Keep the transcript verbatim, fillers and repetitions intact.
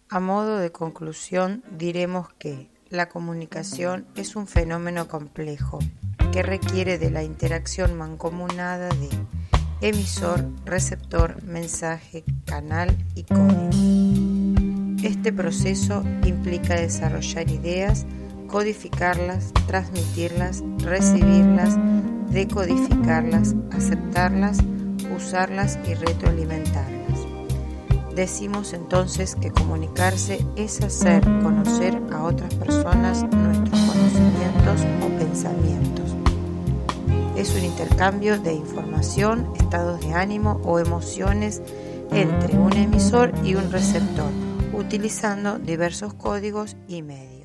A modo de conclusión, diremos que la comunicación es un fenómeno complejo que requiere de la interacción mancomunada de emisor, receptor, mensaje, canal y código. Este proceso implica desarrollar ideas, codificarlas, transmitirlas, recibirlas, decodificarlas, aceptarlas, usarlas y retroalimentarlas. Decimos entonces que comunicarse es hacer conocer a otras personas nuestros conocimientos o pensamientos. Es un intercambio de información, estados de ánimo o emociones entre un emisor y un receptor, utilizando diversos códigos y medios.